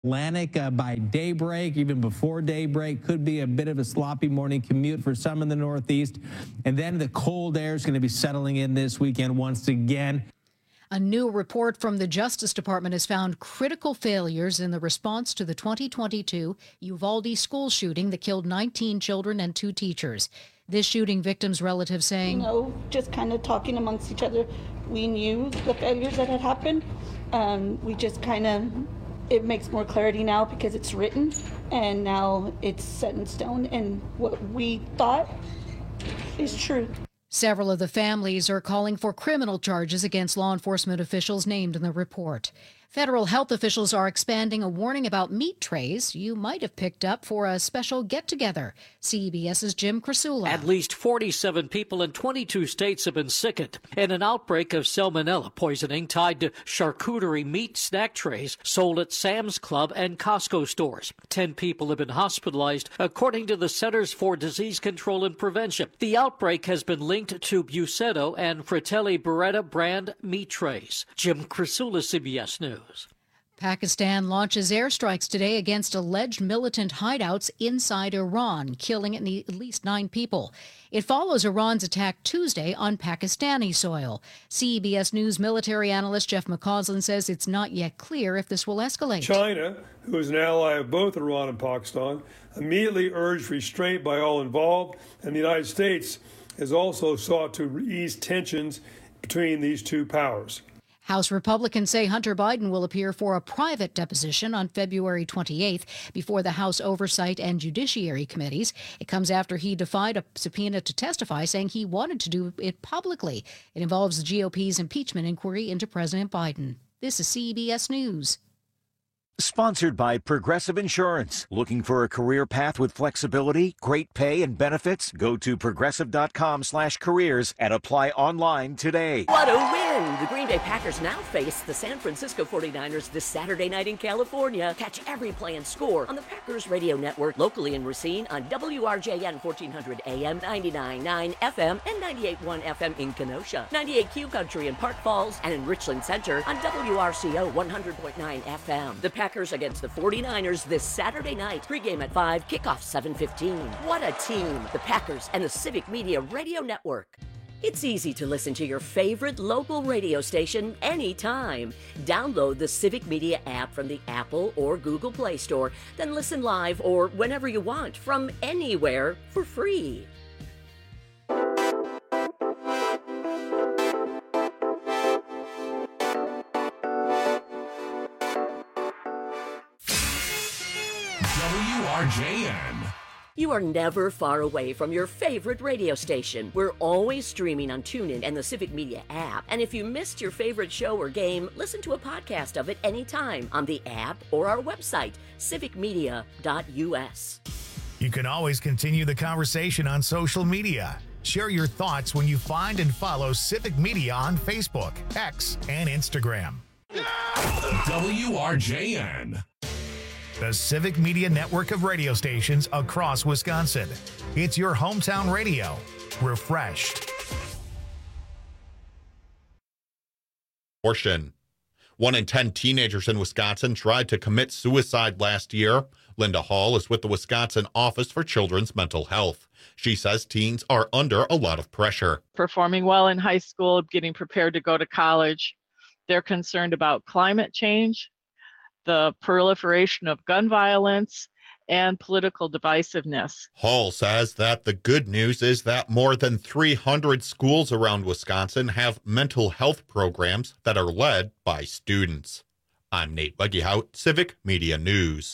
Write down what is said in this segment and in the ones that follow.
Atlantic by daybreak, even before daybreak, could be a bit of a sloppy morning commute for some in the Northeast. And then the cold air is going to be settling in this weekend once again. A new report from the Justice Department has found critical failures in the response to the 2022 Uvalde school shooting that killed 19 children and 2 teachers. This shooting victim's relatives saying, just kind of talking amongst each other, we knew the failures that had happened. We just it makes more clarity now because it's written and now it's set in stone, and what we thought is true. Several of the families are calling for criminal charges against law enforcement officials named in the report. Federal health officials are expanding a warning about meat trays you might have picked up for a special get-together. CBS's Jim Krasula. At least 47 people in 22 states have been sickened in an outbreak of salmonella poisoning tied to charcuterie meat snack trays sold at Sam's Club and Costco stores. 10 people have been hospitalized, according to the Centers for Disease Control and Prevention. The outbreak has been linked to Bucetto and Fratelli Beretta brand meat trays. Jim Krasula, CBS News. Pakistan launches airstrikes today against alleged militant hideouts inside Iran, killing at least 9 people. It follows Iran's attack Tuesday on Pakistani soil. CBS News military analyst Jeff McCausland says it's not yet clear if this will escalate. China, who is an ally of both Iran and Pakistan, immediately urged restraint by all involved, and the United States has also sought to ease tensions between these two powers. House Republicans say Hunter Biden will appear for a private deposition on February 28th before the House Oversight and Judiciary Committees. It comes after he defied a subpoena to testify, saying he wanted to do it publicly. It involves the GOP's impeachment inquiry into President Biden. This is CBS News. Sponsored by Progressive Insurance. Looking for a career path with flexibility, great pay, and benefits? Go to progressive.com/careers and apply online today. What a win! The Green Bay Packers now face the San Francisco 49ers this Saturday night in California. Catch every play and score on the Packers Radio Network, locally in Racine on WRJN 1400 AM, 99.9 FM, and 98.1 FM in Kenosha, 98Q Country in Park Falls, and in Richland Center on WRCO 100.9 FM. The Packers against the 49ers this Saturday night. Pregame at 5, kickoff 7:15. What a team! The Packers and the Civic Media Radio Network. It's easy to listen to your favorite local radio station anytime. Download the Civic Media app from the Apple or Google Play Store, then listen live or whenever you want from anywhere for free. WRJN. You are never far away from your favorite radio station. We're always streaming on TuneIn and the Civic Media app. And if you missed your favorite show or game, listen to a podcast of it anytime on the app or our website, civicmedia.us. You can always continue the conversation on social media. Share your thoughts when you find and follow Civic Media on Facebook, X, and Instagram. WRJN. The Civic Media network of radio stations across Wisconsin. It's your hometown radio. Refreshed. Abortion. 1 in 10 teenagers in Wisconsin tried to commit suicide last year. Linda Hall is with the Wisconsin Office for Children's Mental Health. She says teens are under a lot of pressure. Performing well in high school, getting prepared to go to college. They're concerned about climate change, the proliferation of gun violence, and political divisiveness. Hall says that the good news is that more than 300 schools around Wisconsin have mental health programs that are led by students. I'm Nate Buggyhout, Civic Media News.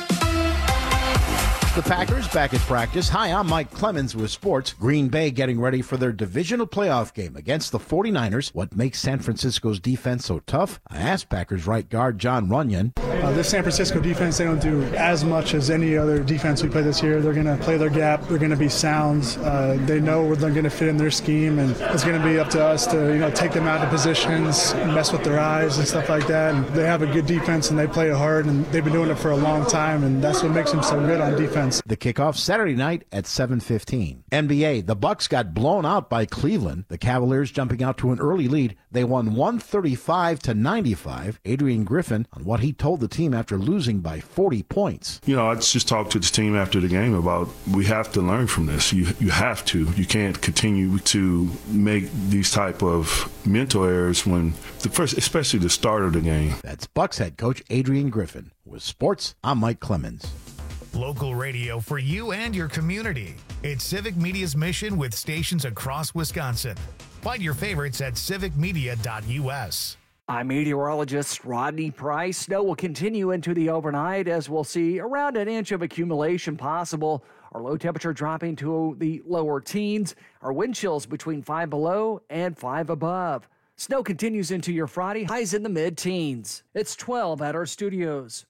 The Packers back at practice. Hi, I'm Mike Clemens with sports. Green Bay getting ready for their divisional playoff game against the 49ers. What makes San Francisco's defense so tough? I asked Packers right guard John Runyon. This San Francisco defense, they don't do as much as any other defense we play this year. They're going to play their gap. They're going to be sound. They know where they're going to fit in their scheme, and it's going to be up to us to take them out of positions, mess with their eyes and stuff like that. And they have a good defense, and they play it hard, and they've been doing it for a long time, and that's what makes them so good on defense. The kickoff Saturday night at 7:15. NBA, the Bucks got blown out by Cleveland. The Cavaliers jumping out to an early lead. They won 135-95. Adrian Griffin on what he told the team after losing by 40 points. You know, I just talked to this team after the game about we have to learn from this. You have to. You can't continue to make these type of mental errors when especially the start of the game. That's Bucks head coach Adrian Griffin. With sports, I'm Mike Clemens. Local radio for you and your community. It's Civic Media's mission with stations across Wisconsin. Find your favorites at civicmedia.us. I'm meteorologist Rodney Price. Snow will continue into the overnight as we'll see around an inch of accumulation possible. Our low temperature dropping to the lower teens. Our wind chills between 5 below and 5 above. Snow continues into your Friday, highs in the mid-teens. It's 12 at our studios.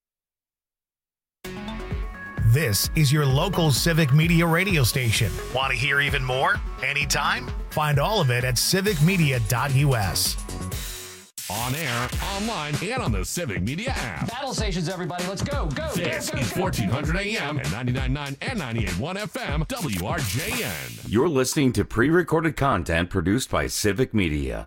This is your local Civic Media radio station. Want to hear even more? Anytime? Find all of it at civicmedia.us. On air, online, and on the Civic Media app. Battle stations, everybody. Let's go. This is 1400 AM and 99.9 and 98.1 FM, WRJN. You're listening to pre-recorded content produced by Civic Media.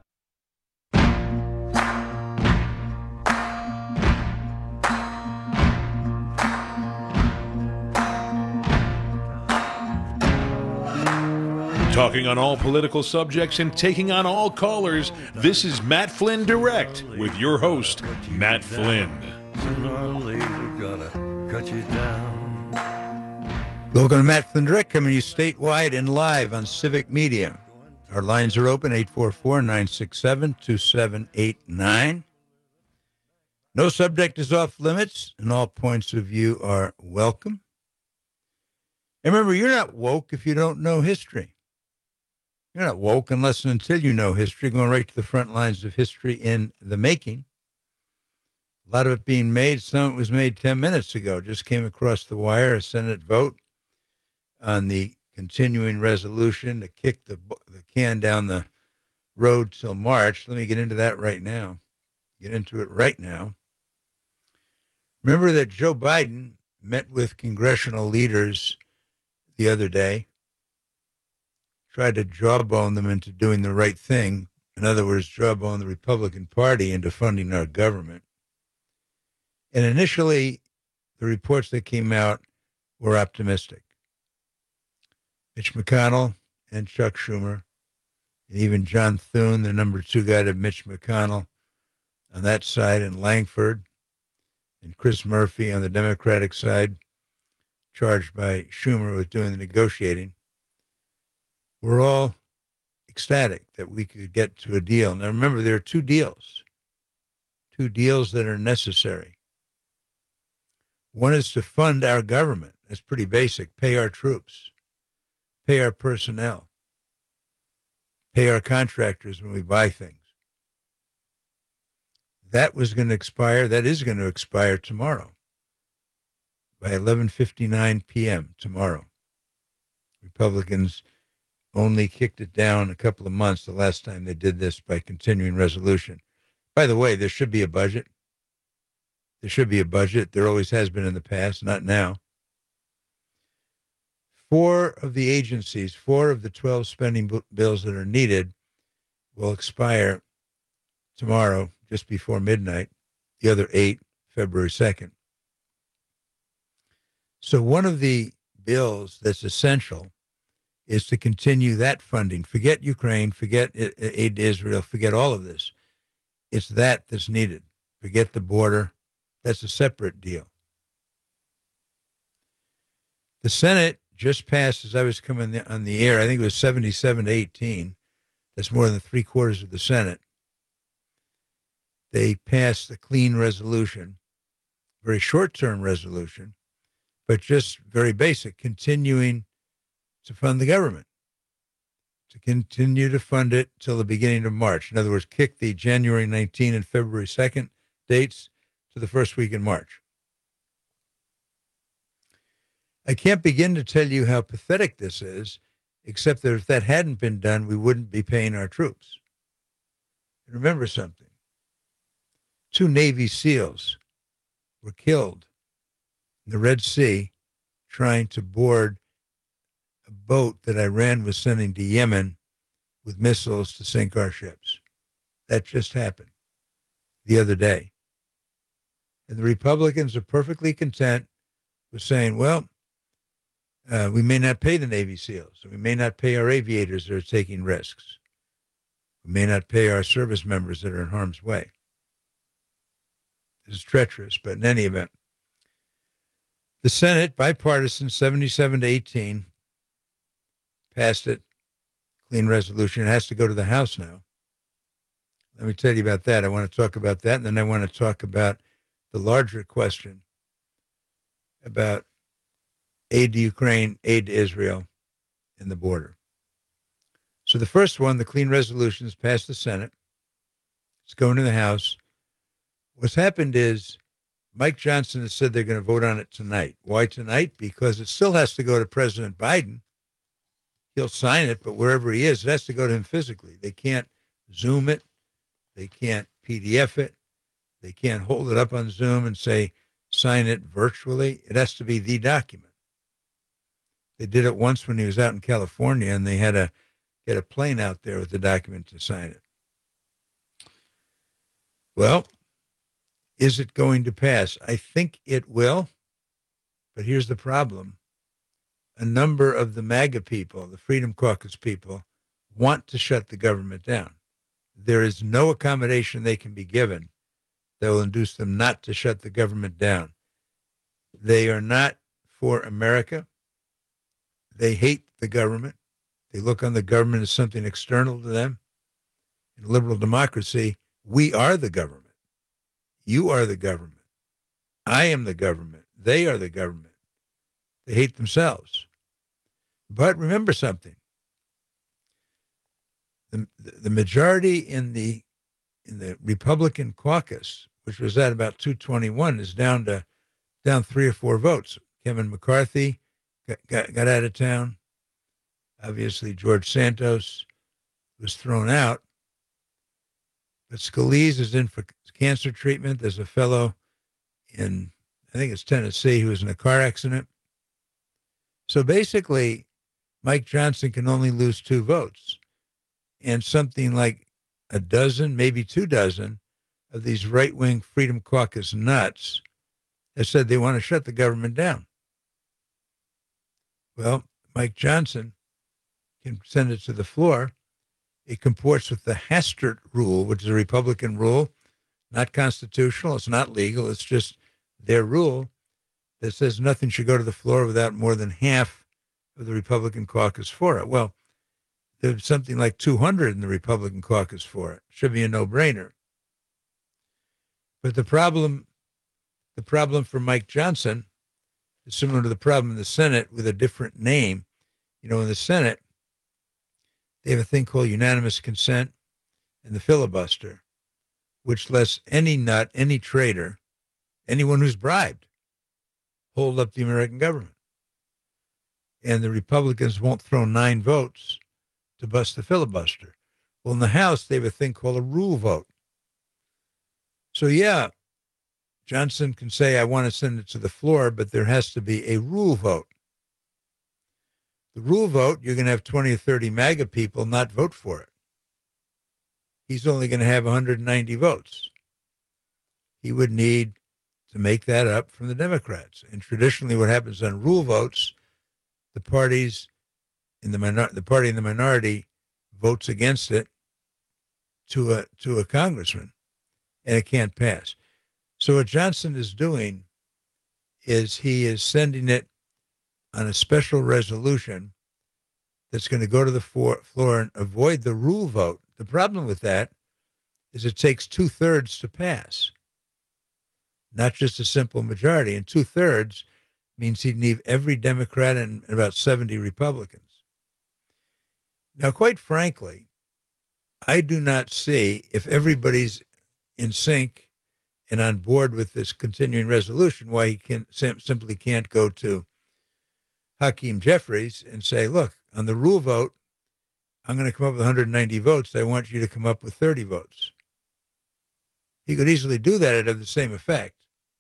Talking on all political subjects and taking on all callers, this is Matt Flynn Direct with your host, Matt Flynn. Welcome to Matt Flynn Direct, coming to you statewide and live on Civic Media. Our lines are open, 844-967-2789. No subject is off limits, and all points of view are welcome. And remember, you're not woke if you don't know history. You're not woke unless and until you know history, going right to the front lines of history in the making. A lot of it being made. Some of it was made 10 minutes ago. Just came across the wire, a Senate vote on the continuing resolution to kick the can down the road till March. Let me get into that right now. Remember that Joe Biden met with congressional leaders the other day, tried to jawbone them into doing the right thing. In other words, jawbone the Republican Party into funding our government. And initially, the reports that came out were optimistic. Mitch McConnell and Chuck Schumer, and even John Thune, the number 2 guy to Mitch McConnell on that side, and Langford, and Chris Murphy on the Democratic side, charged by Schumer with doing the negotiating. We're all ecstatic that we could get to a deal. Now, remember, there are two deals that are necessary. One is to fund our government. That's pretty basic. Pay our troops, pay our personnel, pay our contractors when we buy things. That was going to expire. That is going to expire tomorrow by 11:59 p.m. tomorrow. Republicans only kicked it down a couple of months the last time they did this by continuing resolution. By the way, there should be a budget. There always has been in the past, not now. 4 of the agencies, 4 of the 12 spending bills that are needed will expire tomorrow, just before midnight. The other 8, February 2nd. So one of the bills that's essential is to continue that funding. Forget Ukraine, forget aid to Israel, forget all of this. It's that's needed. Forget the border. That's a separate deal. The Senate just passed, as I was coming on the air, I think it was 77-18. That's more than 3/4 of the Senate. They passed the clean resolution, very short-term resolution, but just very basic, continuing to fund the government, to continue to fund it till the beginning of March. In other words, kick the January 19 and February 2nd dates to the first week in March. I can't begin to tell you how pathetic this is, except that if that hadn't been done, we wouldn't be paying our troops. And remember something. 2 Navy SEALs were killed in the Red Sea trying to board a boat that Iran was sending to Yemen with missiles to sink our ships. That just happened the other day. And the Republicans are perfectly content with saying, well, we may not pay the Navy SEALs. We may not pay our aviators that are taking risks. We may not pay our service members that are in harm's way. This is treacherous, but in any event, the Senate, bipartisan, 77-18, passed it. Clean resolution. It has to go to the House now. Let me tell you about that. I want to talk about that, and then I want to talk about the larger question about aid to Ukraine, aid to Israel, and the border. So the first one, the clean resolution, is passed the Senate. It's going to the House. What's happened is Mike Johnson has said they're going to vote on it tonight. Why tonight? Because it still has to go to President Biden. He'll sign it, but wherever he is, it has to go to him physically. They can't Zoom it. They can't PDF it. They can't hold it up on Zoom and say, sign it virtually. It has to be the document. They did it once when he was out in California, and they had to get a plane out there with the document to sign it. Well, is it going to pass? I think it will, but here's the problem. A number of the MAGA people, the Freedom Caucus people, want to shut the government down. There is no accommodation they can be given that will induce them not to shut the government down. They are not for America. They hate the government. They look on the government as something external to them. In a liberal democracy, we are the government. You are the government. I am the government. They are the government. They hate themselves. But remember something. The majority in the Republican caucus, which was at about 221, is down 3 or 4 votes. Kevin McCarthy got out of town. Obviously, George Santos was thrown out. But Scalise is in for cancer treatment. There's a fellow in, I think it's Tennessee, who was in a car accident. So basically, Mike Johnson can only lose 2 votes. And something like a dozen, maybe 2 dozen of these right-wing Freedom Caucus nuts have said they want to shut the government down. Well, Mike Johnson can send it to the floor. It comports with the Hastert rule, which is a Republican rule, not constitutional. It's not legal. It's just their rule that says nothing should go to the floor without more than half of the Republican caucus for it. Well, there's something like 200 in the Republican caucus for it. Should be a no-brainer. But the problem for Mike Johnson is similar to the problem in the Senate with a different name. You know, in the Senate, they have a thing called unanimous consent and the filibuster, which lets any nut, any traitor, anyone who's bribed, hold up the American government. And the Republicans won't throw 9 votes to bust the filibuster. Well, in the House, they have a thing called a rule vote. So, yeah, Johnson can say, I want to send it to the floor, but there has to be a rule vote. The rule vote, you're going to have 20 or 30 MAGA people not vote for it. He's only going to have 190 votes. He would need to make that up from the Democrats. And traditionally what happens on rule votes, the party in the minority votes against it to a congressman, and it can't pass. So what Johnson is doing is he is sending it on a special resolution that's going to go to the floor and avoid the rule vote. The problem with that is it takes 2/3 to pass, not just a simple majority. And 2/3 means he'd need every Democrat and about 70 Republicans. Now, quite frankly, I do not see, if everybody's in sync and on board with this continuing resolution, why he simply can't go to Hakeem Jeffries and say, look, on the rule vote, I'm going to come up with 190 votes. I want you to come up with 30 votes. He could easily do that. It'd have the same effect.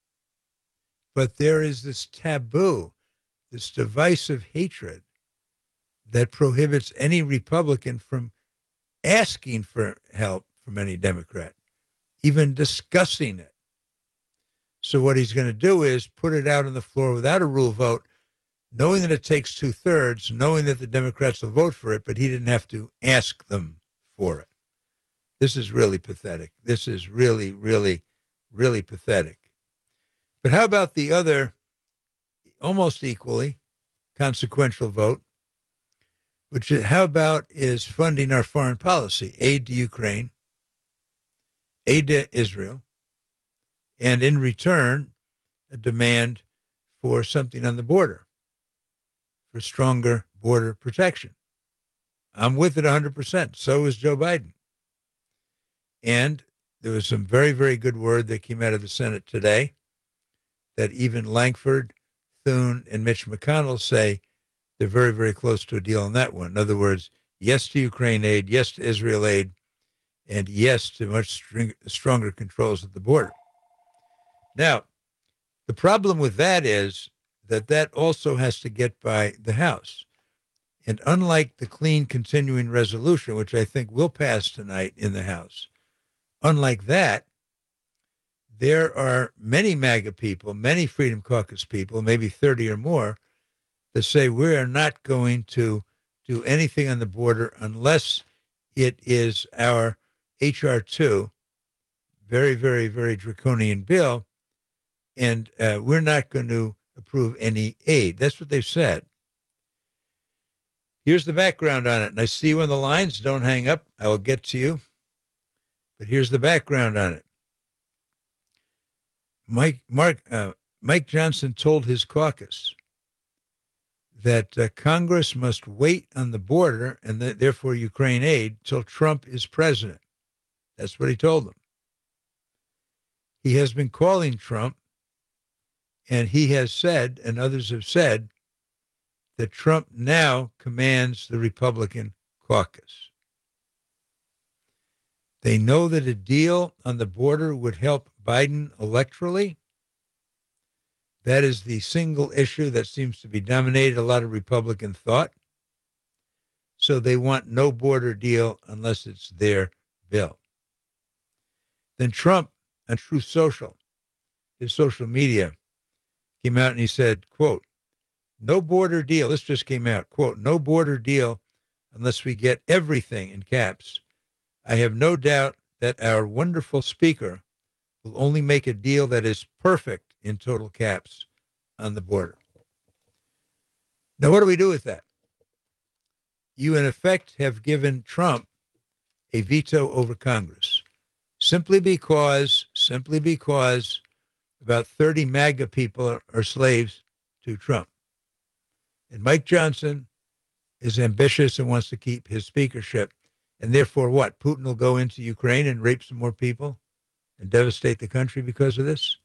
But there is this taboo, this divisive hatred that prohibits any Republican from asking for help from any Democrat, even discussing it. So what he's going to do is put it out on the floor without a rule vote, knowing that it takes 2/3, knowing that the Democrats will vote for it, but he didn't have to ask them for it. This is really pathetic. This is really, really, really pathetic. But how about the other, almost equally consequential vote, which is, how about is funding our foreign policy, aid to Ukraine, aid to Israel, and in return, a demand for something on the border, for stronger border protection. I'm with it 100%. So is Joe Biden. And there was some very, very good word that came out of the Senate today that even Langford, Thune, and Mitch McConnell say they're very, very close to a deal on that one. In other words, yes to Ukraine aid, yes to Israel aid, and yes to much stronger controls at the border. Now, the problem with that is that that also has to get by the House. And unlike the clean continuing resolution, which I think will pass tonight in the House, unlike that, there are many MAGA people, many Freedom Caucus people, maybe 30 or more, that say we are not going to do anything on the border unless it is our H.R. 2, very, very, very draconian bill, and we're not going to approve any aid. That's what they've said. Here's the background on it, and I see you on the lines. Don't hang up. I will get to you. But here's the background on it. Mike Johnson told his caucus that Congress must wait on the border and therefore Ukraine aid till Trump is president. That's what he told them. He has been calling Trump, and he has said, and others have said, that Trump now commands the Republican caucus. They know that a deal on the border would help Biden electorally. That is the single issue that seems to be dominated a lot of Republican thought. So they want no border deal unless it's their bill. Then Trump, on Truth Social, his social media, came out and he said, quote, no border deal. This just came out, quote, no border deal unless we get everything in caps. I have no doubt that our wonderful speaker will only make a deal that is perfect in total caps on the border. Now, what do we do with that? You, in effect, have given Trump a veto over Congress simply because about 30 MAGA people are slaves to Trump. And Mike Johnson is ambitious and wants to keep his speakership. And therefore, what? Putin will go into Ukraine and rape some more people and devastate the country because of this?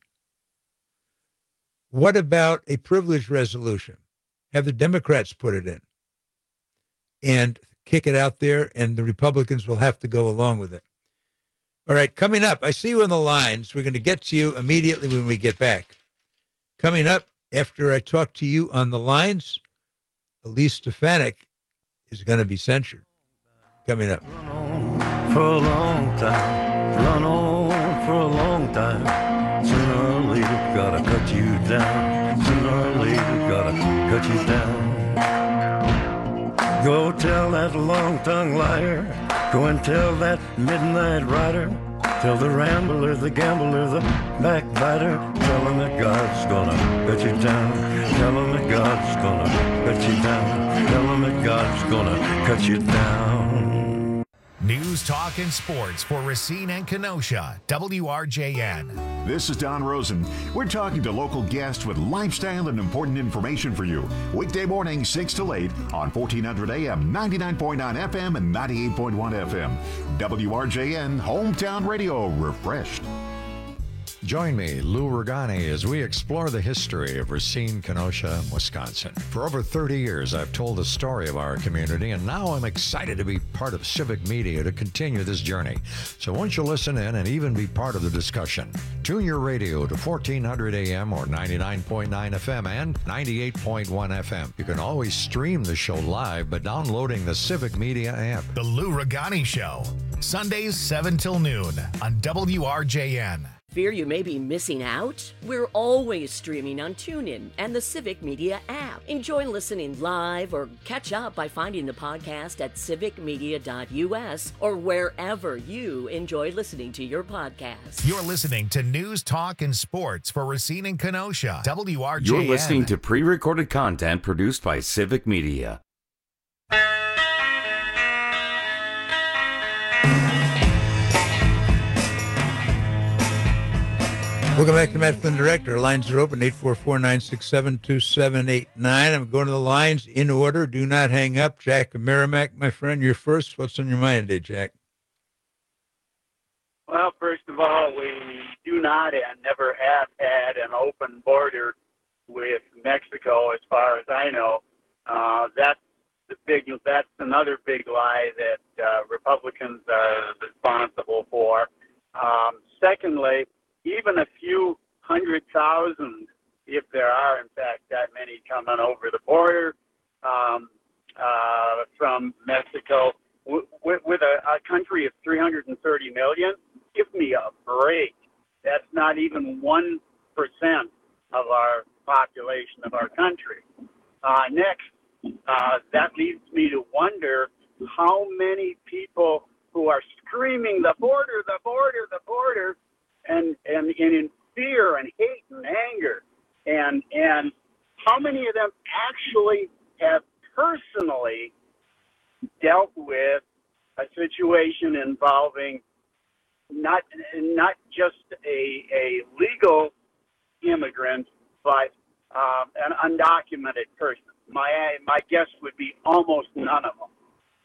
What about a privilege resolution? Have the Democrats put it in and kick it out there, and the Republicans will have to go along with it. All right, coming up, I see you on the lines. We're going to get to you immediately when we get back. Coming up, after I talk to you on the lines, Elise Stefanik is going to be censured. Coming up. For a long time, run on for a long time. Sooner or later, gotta cut you down. Sooner or later, gotta cut you down. Go tell that long-tongued liar. Go and tell that midnight rider. Tell the rambler, the gambler, the backbiter. Tell him that God's gonna cut you down. Tell him that God's gonna cut you down. Tell him that God's gonna cut you down. News, talk, and sports for Racine and Kenosha, WRJN. This is Don Rosen. We're talking to local guests with lifestyle and important information for you. Weekday morning, 6 to 8 on 1400 AM, 99.9 FM, and 98.1 FM. WRJN, Hometown Radio, refreshed. Join me, Lou Ragani, as we explore the history of Racine, Kenosha, Wisconsin. For over 30 years, I've told the story of our community, and now I'm excited to be part of Civic Media to continue this journey. So won't you listen in and even be part of the discussion? Tune your radio to 1400 AM or 99.9 FM and 98.1 FM. You can always stream the show live by downloading the Civic Media app. The Lou Ragani Show, Sundays 7 till noon on WRJN. Fear you may be missing out? We're always streaming on TuneIn and the Civic Media app. Enjoy listening live or catch up by finding the podcast at civicmedia.us or wherever you enjoy listening to your podcasts. You're listening to News, Talk, and Sports for Racine and Kenosha. WRJN. You're listening to pre-recorded content produced by Civic Media. Welcome back to Matt Flynn Direct. Our lines are open, 844-967-2789. I'm going to the lines in order. Do not hang up. Jack Merrimack, my friend, you're first. What's on your mind today, Jack? Well, first of all, we do not and never have had an open border with Mexico, as far as I know. That's another big lie that Republicans are responsible for. Secondly, even a few 100,000, if there are, in fact, that many coming over the border from Mexico, with a country of 330 million, give me a break. That's not even 1% of our population of our country. Next, that leads me to wonder how many people who are screaming, the border, the border, the border, and in fear and hate and anger, and how many of them actually have personally dealt with a situation involving not just a legal immigrant, but an undocumented person. My guess would be almost none of them.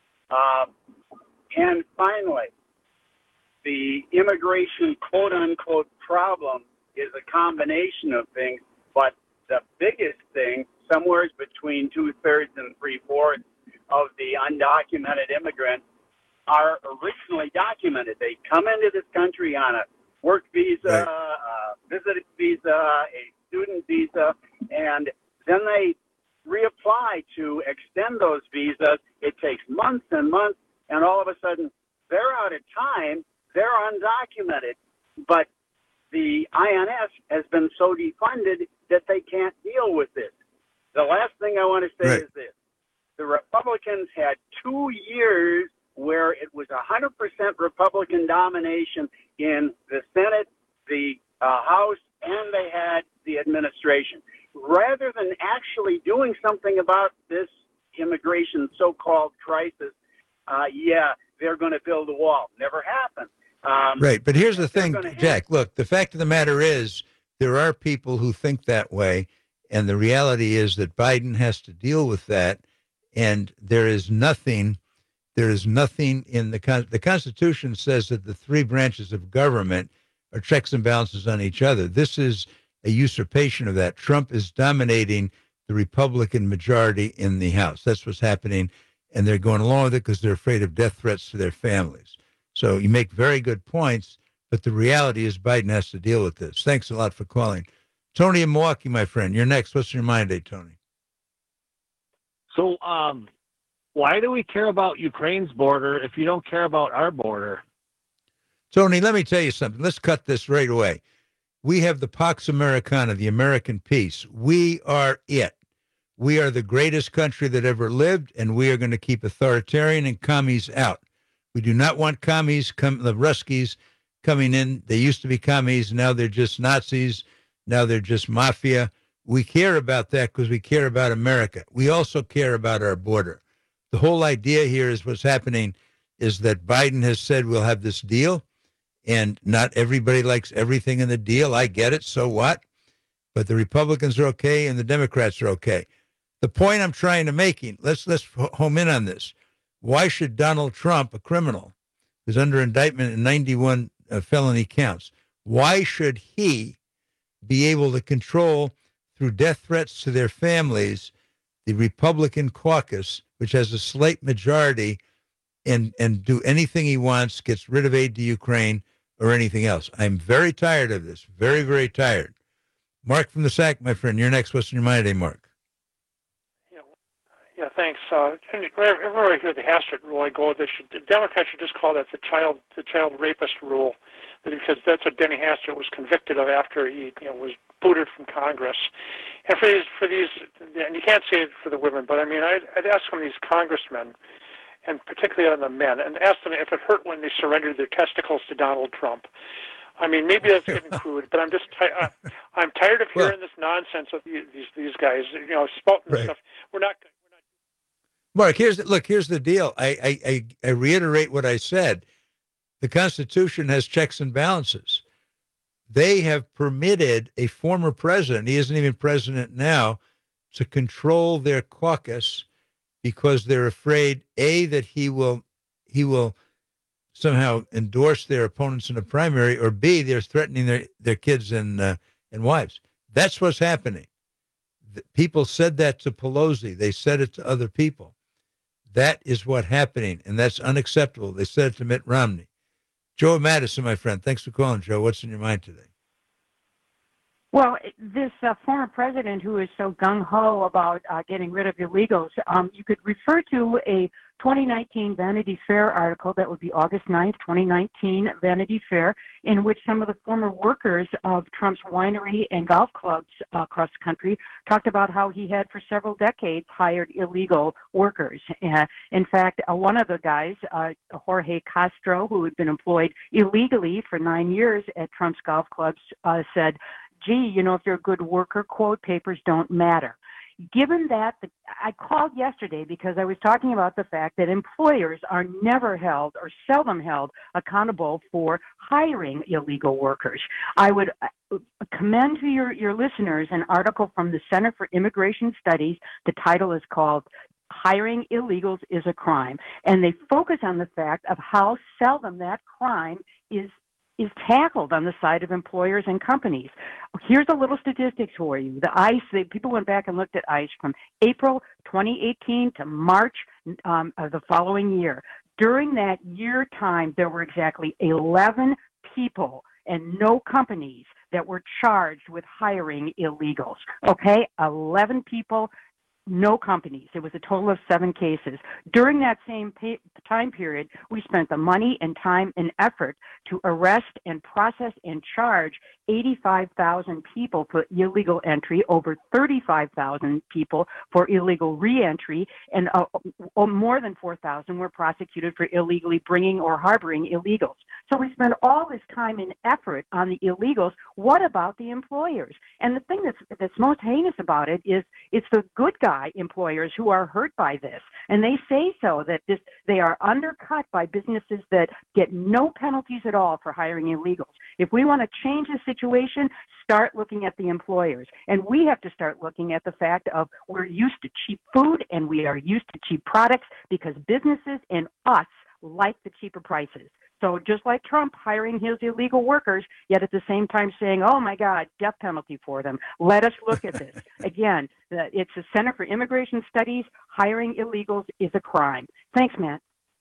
And finally, the immigration quote-unquote problem is a combination of things, but the biggest thing, somewhere between 2/3 and 3/4 of the undocumented immigrants are originally documented. They come into this country on a work visa, a visit visa, a student visa, and then they reapply to extend those visas. It takes months and months, and all of a sudden they're out of time. They're undocumented, but the INS has been so defunded that they can't deal with this. The last thing I want to say is this. The Republicans had 2 years where it was 100% Republican domination in the Senate, the House, and they had the administration. Rather than actually doing something about this immigration so-called crisis, they're going to build a wall. Never happened. Right, but here's the thing, Jack. Look, the fact of the matter is there are people who think that way, and the reality is that Biden has to deal with that, and there is nothing in the Constitution says that the three branches of government are checks and balances on each other. This is a usurpation of that. Trump is dominating the Republican majority in the House. That's what's happening, and they're going along with it because they're afraid of death threats to their families. So you make very good points, but the reality is Biden has to deal with this. Thanks a lot for calling. Tony in Milwaukee, my friend, you're next. What's on your mind today, Tony? So why do we care about Ukraine's border if you don't care about our border? Tony, let me tell you something. Let's cut this right away. We have the Pax Americana, the American peace. We are it. We are the greatest country that ever lived, and we are going to keep authoritarian and commies out. We do not want commies, the Ruskies, coming in. They used to be commies. Now they're just Nazis. Now they're just mafia. We care about that because we care about America. We also care about our border. The whole idea here is what's happening is that Biden has said we'll have this deal, and not everybody likes everything in the deal. I get it. So what? But the Republicans are okay and the Democrats are okay. The point I'm trying to make, let's home in on this. Why should Donald Trump, a criminal, who's under indictment in 91 felony counts, why should he be able to control, through death threats to their families, the Republican caucus, which has a slight majority, and do anything he wants, gets rid of aid to Ukraine or anything else? I'm very tired of this. Very, very tired. Mark from the SAC, my friend, you're next. What's in your mind today, Mark? Yeah, thanks. Everywhere I hear the Hastert rule, I go, the Democrats should just call that the child rapist rule. because that's what Denny Hastert was convicted of after he was booted from Congress. And for these, and you can't say it for the women, but I mean, I'd ask some of these congressmen, and particularly on the men, and ask them if it hurt when they surrendered their testicles to Donald Trump. I mean, maybe that's getting crude, but I'm just I'm tired of hearing this nonsense of these guys, spouting stuff. We're not. Mark, here's the deal. I reiterate what I said. The Constitution has checks and balances. They have permitted a former president, he isn't even president now, to control their caucus because they're afraid, A, that he will somehow endorse their opponents in a primary, or B, they're threatening their kids and wives. That's what's happening. People said that to Pelosi. They said it to other people. That is what's happening, and that's unacceptable. They said it to Mitt Romney. Joe Madison, my friend, thanks for calling, Joe. What's in your mind today? Well, this former president who is so gung-ho about getting rid of illegals, you could refer to a 2019 Vanity Fair article that would be August 9th, 2019 Vanity Fair, in which some of the former workers of Trump's winery and golf clubs across the country talked about how he had for several decades hired illegal workers. In fact, one of the guys, Jorge Castro, who had been employed illegally for 9 years at Trump's golf clubs, said, gee, if you're a good worker, quote, papers don't matter. Given that, I called yesterday because I was talking about the fact that employers are never held or seldom held accountable for hiring illegal workers. I would commend to your listeners an article from the Center for Immigration Studies. The title is called Hiring Illegals is a Crime. And they focus on the fact of how seldom that crime is tackled on the side of employers and companies. Here's a little statistics for you. People went back and looked at ICE from April 2018 to March of the following year. During that year time, there were exactly 11 people and no companies that were charged with hiring illegals. Okay, 11 people, no companies. It was a total of 7 cases. During that same time period, we spent the money and time and effort to arrest and process and charge 85,000 people for illegal entry, over 35,000 people for illegal reentry, and more than 4,000 were prosecuted for illegally bringing or harboring illegals. So we spent all this time and effort on the illegals. What about the employers? And the thing that's most heinous about it is it's the good guy employers who are hurt by this. And they say so, that they are undercut by businesses that get no penalties at all for hiring illegals. If we want to change the situation, start looking at the employers. And we have to start looking at the fact of we're used to cheap food and we are used to cheap products because businesses and us like the cheaper prices. So just like Trump hiring his illegal workers, yet at the same time saying, oh, my God, death penalty for them. Let us look at this. Again, it's the Center for Immigration Studies. Hiring illegals is a crime. Thanks, Matt.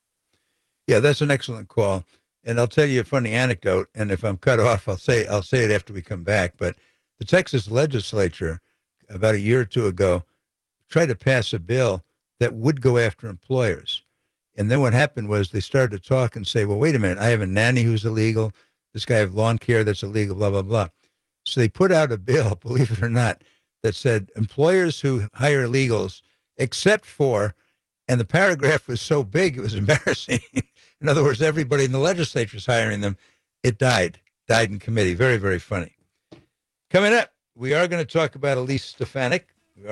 Yeah, that's an excellent call. And I'll tell you a funny anecdote, and if I'm cut off, I'll say it after we come back. But the Texas legislature, about a year or two ago, tried to pass a bill that would go after employers. And then what happened was they started to talk and say, well, wait a minute, I have a nanny who's illegal. This guy have lawn care that's illegal, blah, blah, blah. So they put out a bill, believe it or not, that said employers who hire illegals, except for, and the paragraph was so big, it was embarrassing. In other words, everybody in the legislature is hiring them. It died in committee. Very, very funny. Coming up, we are going to talk about Elise Stefanik.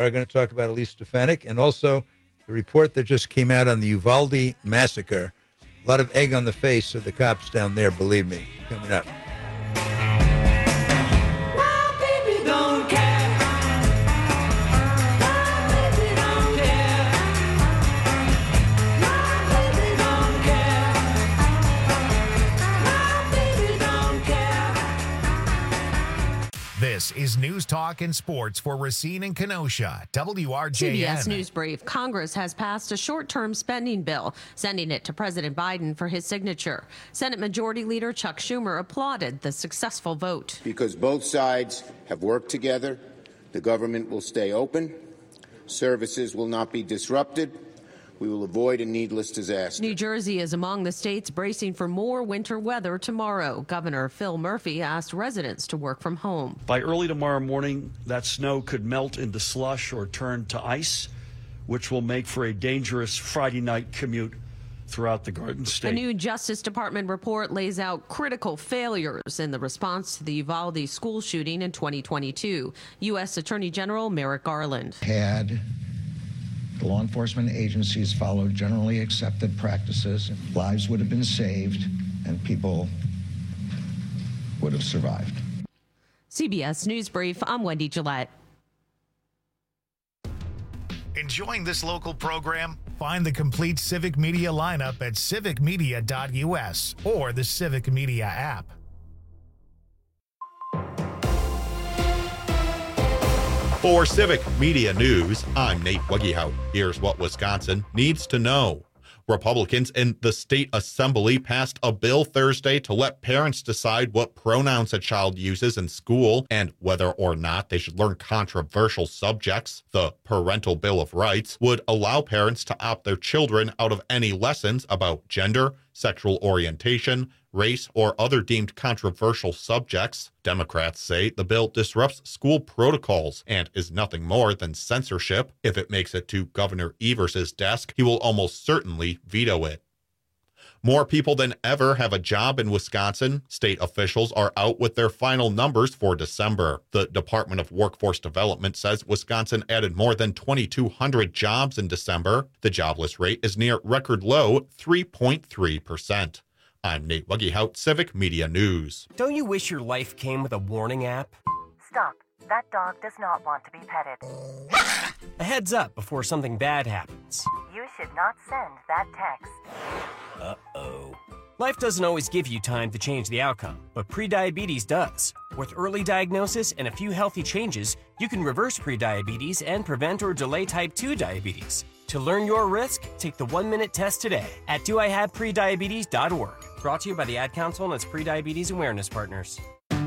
And also the report that just came out on the Uvalde massacre. A lot of egg on the face of the cops down there, believe me. Coming up. This is News Talk and Sports for Racine and Kenosha, WRJN. CBS News Brief. Congress has passed a short-term spending bill, sending it to President Biden for his signature. Senate Majority Leader Chuck Schumer applauded the successful vote. Because both sides have worked together, the government will stay open, services will not be disrupted, we will avoid a needless disaster. New Jersey is among the states bracing for more winter weather tomorrow. Governor Phil Murphy asked residents to work from home. By early tomorrow morning, that snow could melt into slush or turn to ice, which will make for a dangerous Friday night commute throughout the Garden State. A new Justice Department report lays out critical failures in the response to the Uvalde school shooting in 2022. U.S. Attorney General Merrick Garland. Had the law enforcement agencies followed generally accepted practices, lives would have been saved and people would have survived. CBS News Brief, I'm Wendy Gillette. Enjoying this local program? Find the complete Civic Media lineup at civicmedia.us or the Civic Media app. For Civic Media News, I'm Nate Wegehout. Here's what Wisconsin needs to know. Republicans in the state assembly passed a bill Thursday to let parents decide what pronouns a child uses in school and whether or not they should learn controversial subjects. The Parental Bill of Rights would allow parents to opt their children out of any lessons about gender, sexual orientation, race, or other deemed controversial subjects. Democrats say the bill disrupts school protocols and is nothing more than censorship. If it makes it to Governor Evers' desk, he will almost certainly veto it. More people than ever have a job in Wisconsin. State officials are out with their final numbers for December. The Department of Workforce Development says Wisconsin added more than 2,200 jobs in December. The jobless rate is near record low, 3.3%. I'm Nate Wegehout, Civic Media News. Don't you wish your life came with a warning app? Stop. That dog does not want to be petted. A heads up before something bad happens. You should not send that text. Uh-oh. Life doesn't always give you time to change the outcome, but prediabetes does. With early diagnosis and a few healthy changes, you can reverse prediabetes and prevent or delay type 2 diabetes. To learn your risk, take the 1-minute test today at doihaveprediabetes.org. Brought to you by the Ad Council and its prediabetes awareness partners.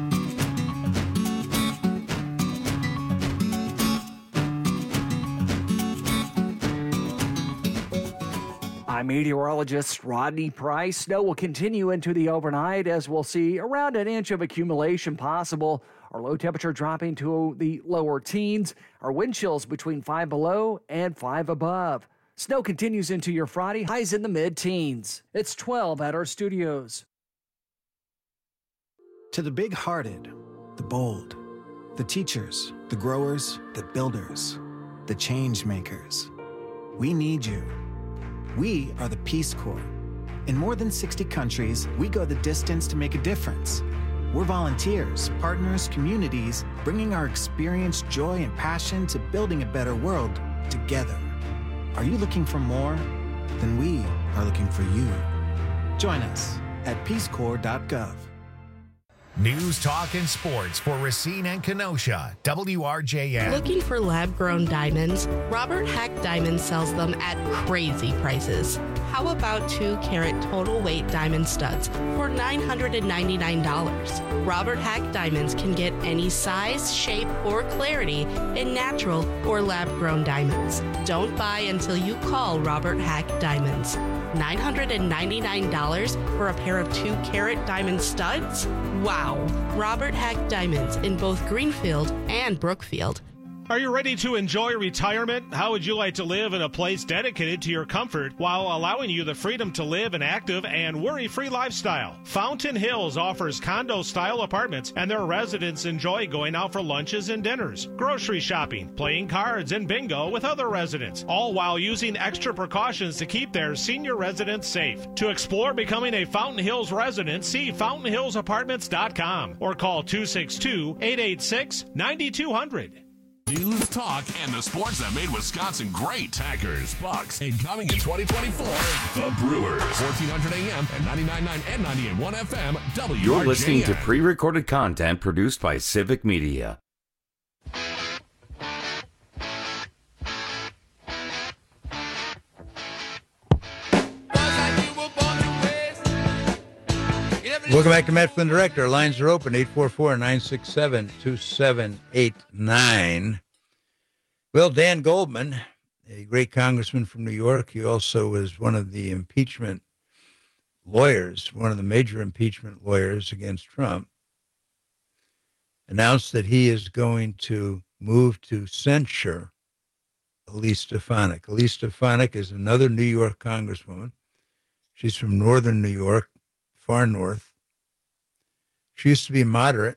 I'm meteorologist Rodney Price. Snow will continue into the overnight as we'll see around an inch of accumulation possible. Our low temperature dropping to the lower teens. Our wind chills between 5 below and 5 above. Snow continues into your Friday, highs in the mid-teens. It's 12 at our studios. To the big-hearted, the bold, the teachers, the growers, the builders, the change makers, we need you. We are the Peace Corps. In more than 60 countries, we go the distance to make a difference. We're volunteers, partners, communities, bringing our experience, joy, and passion to building a better world together. Are you looking for more? Then we are looking for you. Join us at peacecorps.gov. News, talk, and sports for Racine and Kenosha. WRJN. Looking for lab-grown diamonds? Robert Hack Diamonds sells them at crazy prices. How about 2-carat total weight diamond studs for $999? Robert Hack Diamonds can get any size, shape, or clarity in natural or lab-grown diamonds. Don't buy until you call Robert Hack Diamonds. $999 for a pair of 2-carat diamond studs? Wow. Robert Hack Diamonds in both Greenfield and Brookfield. Are you ready to enjoy retirement? How would you like to live in a place dedicated to your comfort while allowing you the freedom to live an active and worry-free lifestyle? Fountain Hills offers condo-style apartments, and their residents enjoy going out for lunches and dinners, grocery shopping, playing cards, and bingo with other residents, all while using extra precautions to keep their senior residents safe. To explore becoming a Fountain Hills resident, see fountainhillsapartments.com or call 262-886-9200. News, talk, and the sports that made Wisconsin great. Packers, Bucks, and coming in 2024, the Brewers. 1400 AM and 99.9 and 98.1 FM, WRJN. You're listening to pre-recorded content produced by Civic Media. Welcome back to Matt Flynn Direct. Our lines are open, 844-967-2789. Well, Dan Goldman a great congressman from New York. He also was one of the impeachment lawyers, one of the major impeachment lawyers against Trump, announced that he is going to move to censure Elise Stefanik. Elise Stefanik is another New York congresswoman. She's from northern New York, far north. She used to be moderate,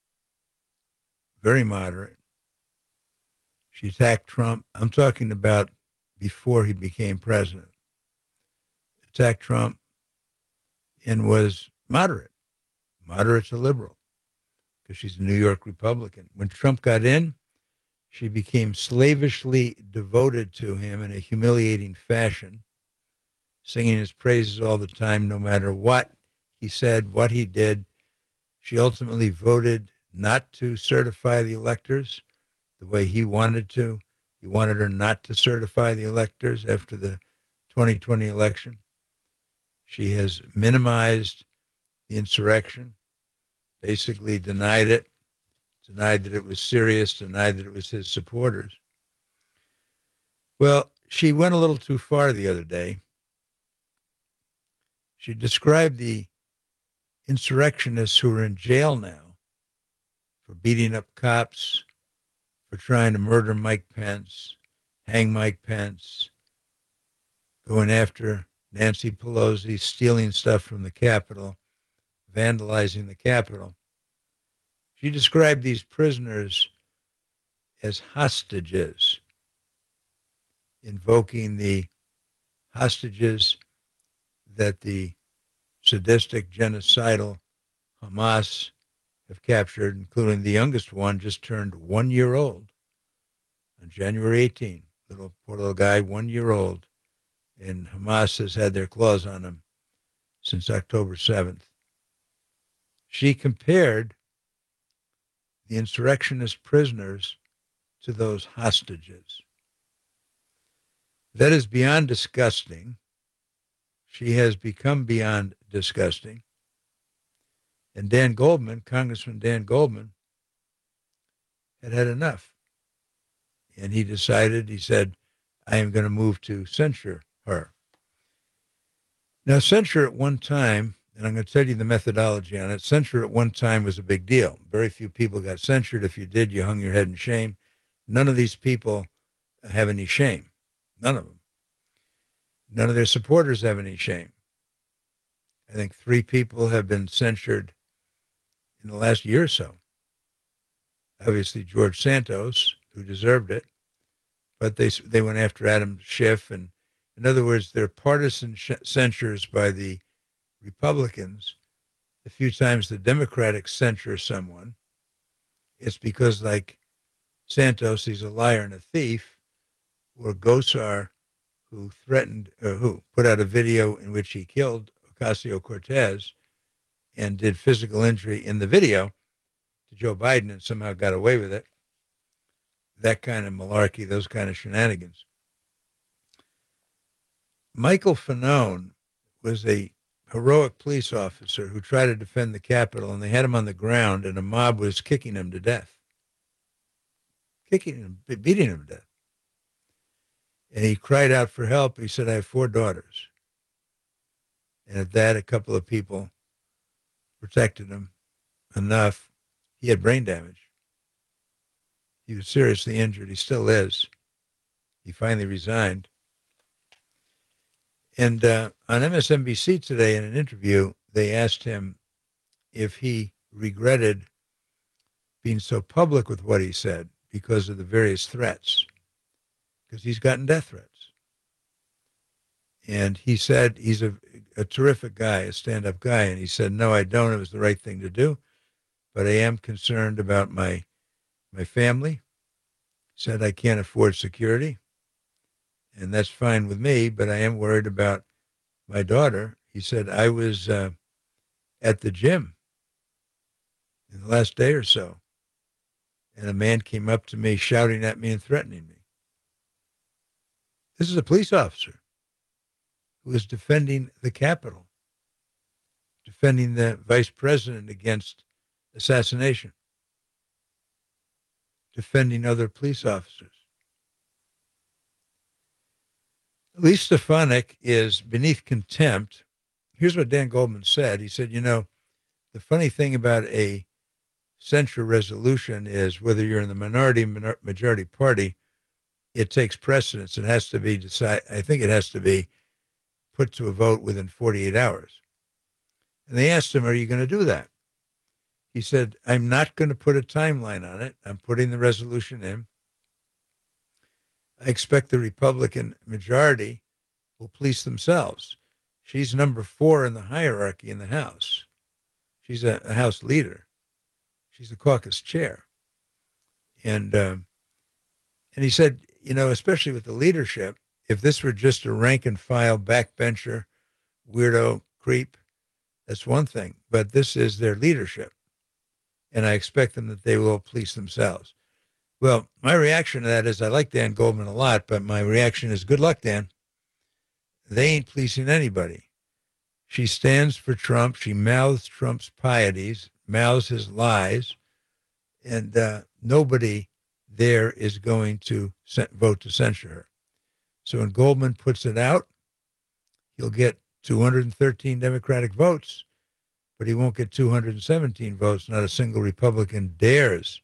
very moderate. She attacked Trump. I'm talking about before he became president. Attacked Trump and was moderate to liberal, because she's a New York Republican. When Trump got in, she became slavishly devoted to him in a humiliating fashion, singing his praises all the time, no matter what he said, what he did. She ultimately voted not to certify the electors the way he wanted to. He wanted her not to certify the electors after the 2020 election. She has minimized the insurrection, basically denied it, denied that it was serious, denied that it was his supporters. Well, she went a little too far the other day. She described the insurrectionists who are in jail now for beating up cops, for trying to murder Mike Pence, hang Mike Pence, going after Nancy Pelosi, stealing stuff from the Capitol, vandalizing the Capitol. She described these prisoners as hostages, invoking the hostages that the sadistic, genocidal Hamas have captured, including the youngest one, just turned 1 year old on January 18. Poor little guy, 1 year old. And Hamas has had their claws on him since October 7th. She compared the insurrectionist prisoners to those hostages. That is beyond disgusting. She has become beyond disgusting. And Dan Goldman, Congressman Dan Goldman, had had enough. And he decided, he said, I am going to move to censure her. Now, censure at one time, and I'm going to tell you the methodology on it, censure at one time was a big deal. Very few people got censured. If you did, you hung your head in shame. None of these people have any shame. None of them. None of their supporters have any shame. I think 3 people have been censured in the last year or so. Obviously, George Santos, who deserved it, but they went after Adam Schiff. And in other words, they're partisan censures by the Republicans. The few times the Democrats censure someone, it's because, like Santos, he's a liar and a thief, or Gosar, who put out a video in which he killed Ocasio-Cortez and did physical injury in the video to Joe Biden and somehow got away with it. That kind of malarkey, those kind of shenanigans. Michael Fanone was a heroic police officer who tried to defend the Capitol, and they had him on the ground, and a mob was kicking him to death. Kicking him, beating him to death. And he cried out for help. He said, I have 4 daughters. And at that, a couple of people protected him enough. He had brain damage. He was seriously injured. He still is. He finally resigned. And on MSNBC today, in an interview, they asked him if he regretted being so public with what he said because of the various threats, because he's gotten death threats. And he said he's a terrific guy, a stand-up guy. And he said, no, I don't. It was the right thing to do. But I am concerned about my family. He said, I can't afford security. And that's fine with me, but I am worried about my daughter. He said, I was at the gym in the last day or so, and a man came up to me shouting at me and threatening me. This is a police officer who is defending the Capitol, defending the vice president against assassination, defending other police officers. Lee Stefanik is beneath contempt. Here's what Dan Goldman said. He said, the funny thing about a censure resolution is whether you're in the minority majority party, it takes precedence. It has to be decided. I think it has to be put to a vote within 48 hours. And they asked him, are you going to do that? He said, I'm not going to put a timeline on it. I'm putting the resolution in. I expect the Republican majority will police themselves. She's number 4 in the hierarchy in the House. She's a House leader. She's the caucus chair. And he said, especially with the leadership, if this were just a rank and file backbencher, weirdo, creep, that's one thing. But this is their leadership. And I expect them that they will police themselves. Well, my reaction to that is I like Dan Goldman a lot, but my reaction is good luck, Dan. They ain't policing anybody. She stands for Trump. She mouths Trump's pieties, mouths his lies, and nobody there is going to vote to censure her. So when Goldman puts it out, he'll get 213 Democratic votes, but he won't get 217 votes. Not a single Republican dares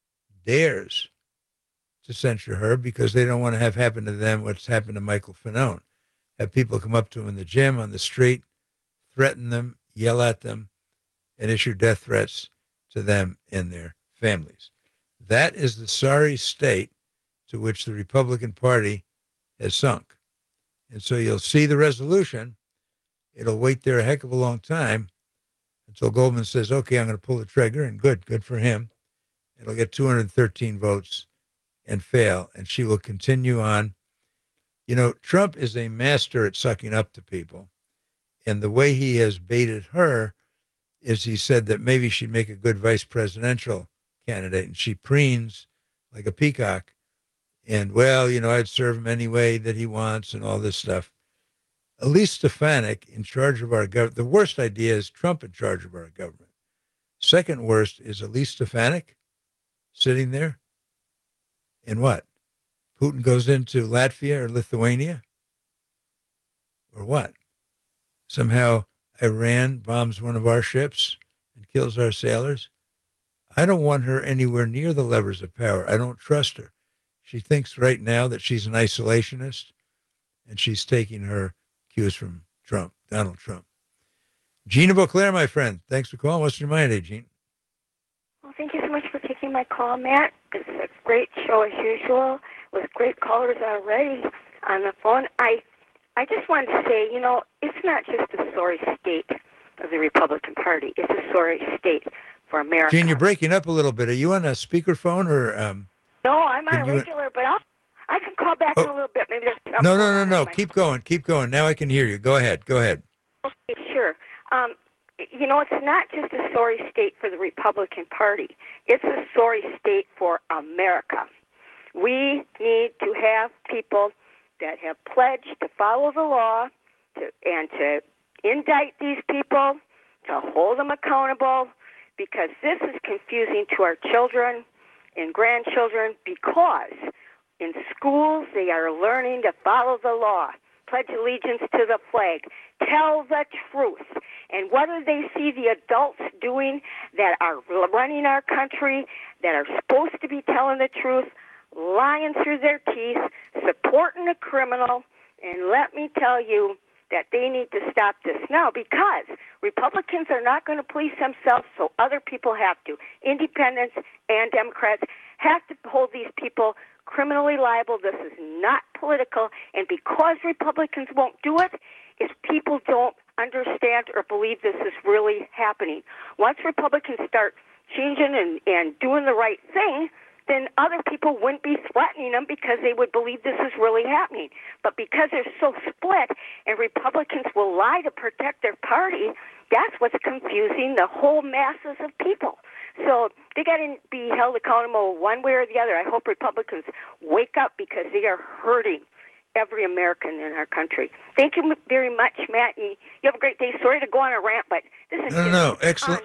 to censure her because they don't want to have happen to them what's happened to Michael Fanone. Have people come up to him in the gym, on the street, threaten them, yell at them, and issue death threats to them and their families. That is the sorry state to which the Republican Party has sunk. And so you'll see the resolution. It'll wait there a heck of a long time until Goldman says, okay, I'm going to pull the trigger, and good for him. It'll get 213 votes and fail, and she will continue on. Trump is a master at sucking up to people. And the way he has baited her is he said that maybe she'd make a good vice presidential candidate, and she preens like a peacock. And, well, I'd serve him any way that he wants and all this stuff. Elise Stefanik in charge of our government. The worst idea is Trump in charge of our government. Second worst is Elise Stefanik sitting there. And what? Putin goes into Latvia or Lithuania? Or what? Somehow Iran bombs one of our ships and kills our sailors? I don't want her anywhere near the levers of power. I don't trust her. She thinks right now that she's an isolationist, and she's taking her cues from Trump, Donald Trump. Gina Beauclair, my friend, thanks for calling. What's your mind, Gene? Well, thank you so much for taking my call, Matt. It's a great show as usual with great callers already on the phone. I just wanted to say, it's not just a sorry state of the Republican Party. It's a sorry state for America. Gene, you're breaking up a little bit. Are you on a speakerphone or? No, I'm on a regular, but I can call back in a little bit. Maybe there's No. Keep going. Now I can hear you. Go ahead. Okay, sure. It's not just a sorry state for the Republican Party. It's a sorry state for America. We need to have people that have pledged to follow the law and to indict these people, to hold them accountable, because this is confusing to our children and grandchildren, because in schools they are learning to follow the law, pledge allegiance to the flag, tell the truth. And whether they see the adults doing that are running our country, that are supposed to be telling the truth, lying through their teeth, supporting a criminal, and let me tell you that they need to stop this now, because Republicans are not going to police themselves, so other people have to. Independents and Democrats have to hold these people criminally liable. This is not political, and because Republicans won't do it, is people don't understand or believe this is really happening. Once Republicans start changing and doing the right thing, then other people wouldn't be threatening them because they would believe this is really happening. But because they're so split and Republicans will lie to protect their party, that's what's confusing the whole masses of people. So they got to be held accountable one way or the other. I hope Republicans wake up, because they are hurting every American in our country. Thank you very much, Matt. You have a great day. Sorry to go on a rant, but this is no.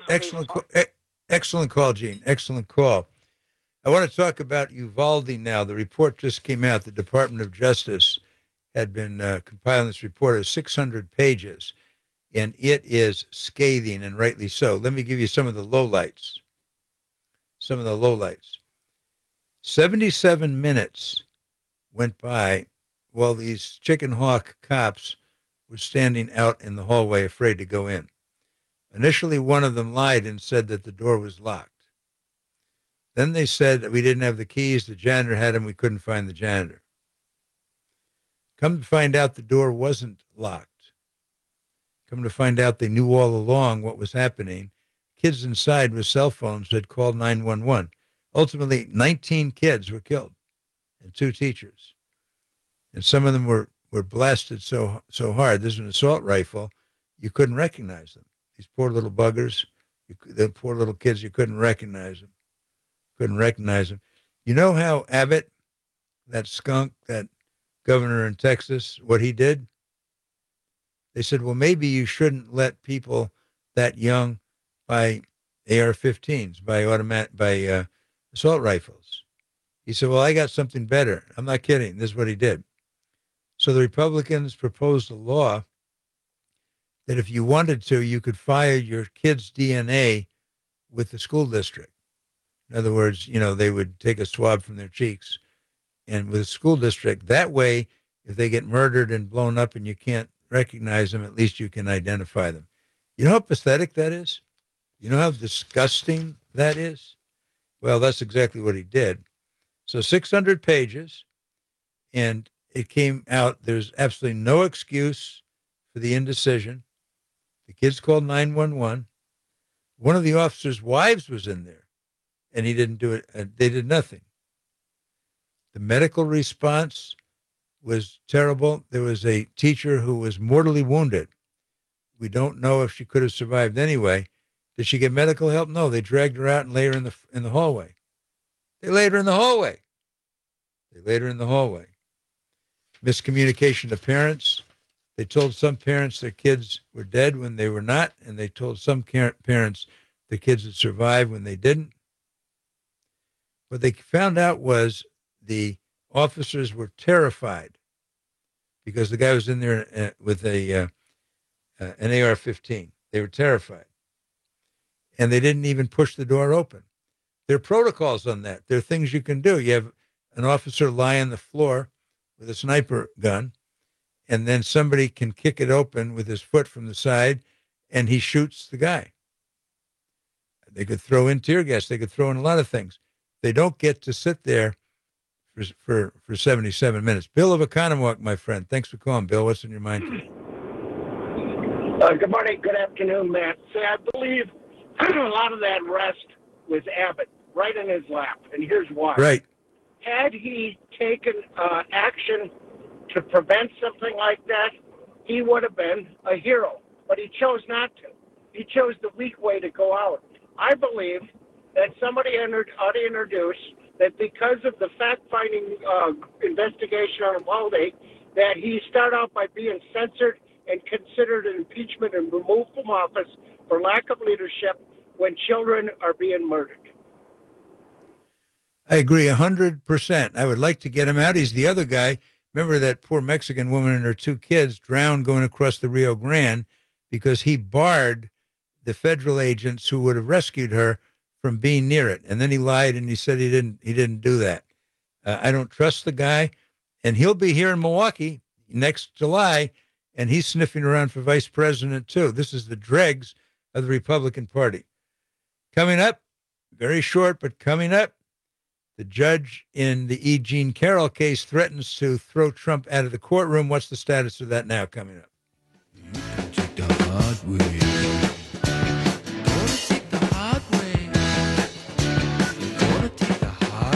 Excellent call, Gene. Excellent call. I want to talk about Uvalde now. The report just came out. The Department of Justice had been compiling this report of 600 pages, and it is scathing, and rightly so. Let me give you some of the lowlights. 77 minutes went by while these chicken hawk cops were standing out in the hallway afraid to go in. Initially, one of them lied and said that the door was locked. Then they said that we didn't have the keys, the janitor had them, we couldn't find the janitor. Come to find out the door wasn't locked. Come to find out they knew all along what was happening. Kids inside with cell phones had called 911. Ultimately, 19 kids were killed and 2 teachers. And some of them were blasted so hard. This is an assault rifle. You couldn't recognize them. These poor little buggers, the poor little kids, you couldn't recognize them. You know how Abbott, that skunk, that governor in Texas, what he did? They said, well, maybe you shouldn't let people that young buy AR-15s, by assault rifles. He said, well, I got something better. I'm not kidding. This is what he did. So the Republicans proposed a law that if you wanted to, you could file your kid's DNA with the school district. In other words, they would take a swab from their cheeks and with a school district. That way, if they get murdered and blown up and you can't recognize them, at least you can identify them. You know how pathetic that is? You know how disgusting that is? Well, that's exactly what he did. So 600 pages, and it came out. There's absolutely no excuse for the indecision. The kids called 911. One of the officers' wives was in there, and he didn't do it. They did nothing. The medical response was terrible. There was a teacher who was mortally wounded. We don't know if she could have survived anyway. Did she get medical help? No, they dragged her out and laid her in the hallway. They laid her in the hallway. Miscommunication to parents. They told some parents their kids were dead when they were not, and they told some parents the kids had survived when they didn't. What they found out was the officers were terrified because the guy was in there with an AR-15. They were terrified. And they didn't even push the door open. There are protocols on that. There are things you can do. You have an officer lie on the floor with a sniper gun, and then somebody can kick it open with his foot from the side, and he shoots the guy. They could throw in tear gas. They could throw in a lot of things. They don't get to sit there for 77 minutes. Bill of Economowoc, my friend. Thanks for calling, Bill. What's in your mind today? Good morning. Good afternoon, Matt. See, I believe a lot of that rest was Abbott right in his lap, and here's why. Right. Had he taken action to prevent something like that, he would have been a hero. But he chose not to. He chose the weak way to go out. I believe that somebody ought to introduce that because of the fact-finding investigation on Uvalde, that he start out by being censored and considered an impeachment and removed from office for lack of leadership when children are being murdered. I agree 100%. I would like to get him out. He's the other guy. Remember that poor Mexican woman and her 2 kids drowned going across the Rio Grande because he barred the federal agents who would have rescued her from being near it. And then he lied and he said he didn't do that. I don't trust the guy. And he'll be here in Milwaukee next July, and he's sniffing around for vice president too. This is the dregs of the Republican Party. Coming up, very short, but coming up, the judge in the E. Jean Carroll case threatens to throw Trump out of the courtroom. What's the status of that now? Coming up. You can take the hard way. Gonna take the hard way. You're gonna take the hard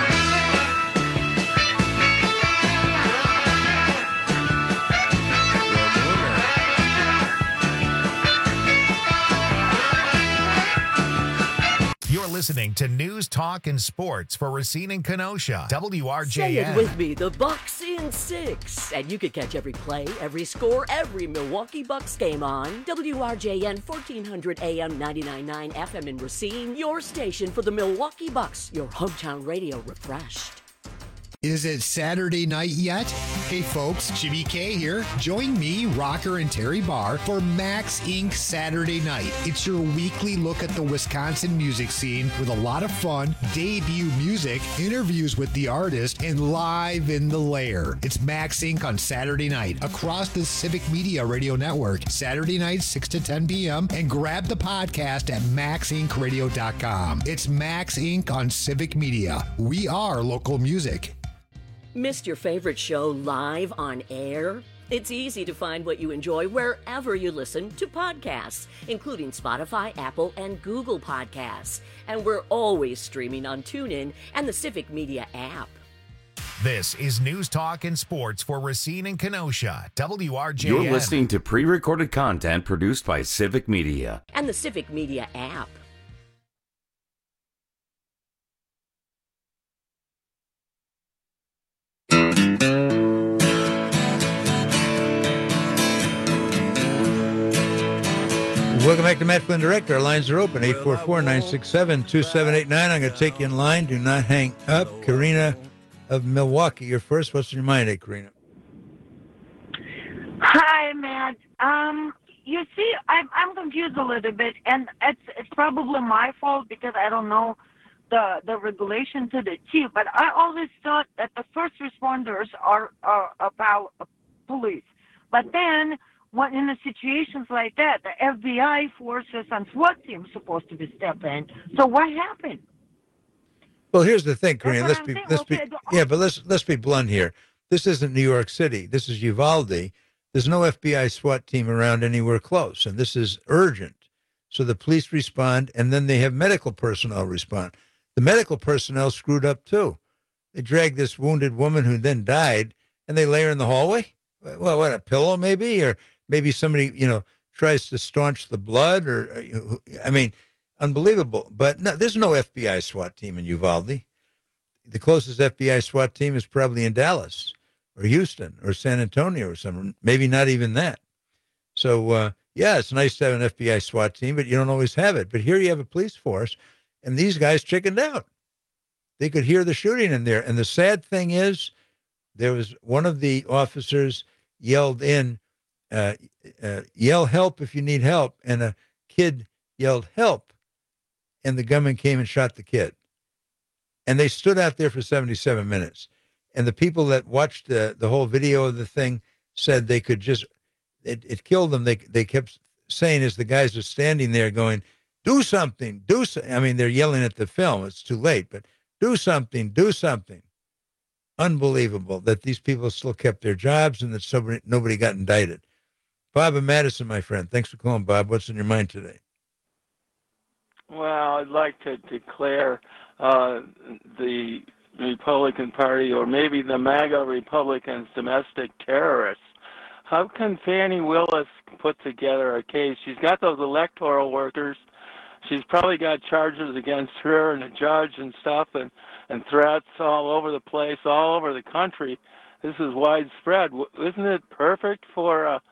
You're listening to News, Talk, and Sports for Racine and Kenosha. WRJN. Say it with me, the Bucks in 6. And you can catch every play, every score, every Milwaukee Bucks game on WRJN 1400 AM 99.9 FM in Racine, your station for the Milwaukee Bucks, your hometown radio refreshed. Is it Saturday night yet? Hey folks, Jimmy K here. Join me, Rocker, and Terry Barr for Max Inc. Saturday Night. It's your weekly look at the Wisconsin music scene with a lot of fun, debut music, interviews with the artist, and live in the lair. It's Max Inc. on Saturday night across the Civic Media Radio Network, Saturday night 6 to 10 p.m. and grab the podcast at maxincradio.com. It's Max Inc. on Civic Media. We are local music. Missed your favorite show live on air? It's easy to find what you enjoy wherever you listen to podcasts, including Spotify, Apple, and Google Podcasts. And we're always streaming on TuneIn and the Civic Media app. This is News Talk and Sports for Racine and Kenosha, WRJN. You're listening to pre-recorded content produced by Civic Media And the Civic Media app. Welcome back to Matt Flynn Direct. Our lines are open, 844-967-2789. I'm going to take you in line. Do not hang up. Karina of Milwaukee, you're first. What's in your mind, Karina? Hi, Matt. You see, I'm confused a little bit, and it's probably my fault because I don't know the regulation to the T. But I always thought that the first responders are about police. But then, when in the situations like that, the FBI forces and SWAT teams supposed to be stepping in. So what happened? Well, here's the thing, Karina. Let's be blunt here. This isn't New York City. This is Uvalde. There's no FBI SWAT team around anywhere close, and this is urgent. So the police respond, and then they have medical personnel respond. The medical personnel screwed up too. They dragged this wounded woman who then died, and they lay her in the hallway. Well, what, a pillow maybe, or maybe somebody tries to staunch the blood, or I mean. Unbelievable. But no, there's no FBI SWAT team in Uvalde. The closest FBI SWAT team is probably in Dallas or Houston or San Antonio or somewhere, maybe not even that. So, yeah, it's nice to have an FBI SWAT team, but you don't always have it. But here you have a police force, and these guys chickened out. They could hear the shooting in there. And the sad thing is, there was one of the officers yelled in, yell help if you need help, and a kid yelled help. And the gunman came and shot the kid. And they stood out there for 77 minutes. And the people that watched the whole video of the thing said they could just, it killed them. They kept saying as the guys are standing there going, do something, do something. I mean, they're yelling at the film. It's too late, but do something, do something. Unbelievable that these people still kept their jobs and that nobody got indicted. Bob and Madison, my friend. Thanks for calling, Bob. What's in your mind today? Well, I'd like to declare the Republican Party, or maybe the MAGA Republicans, domestic terrorists. How can Fannie Willis put together a case? She's got those electoral workers. She's probably got charges against her and a judge and stuff, and threats all over the place, all over the country. This is widespread. Isn't it perfect for a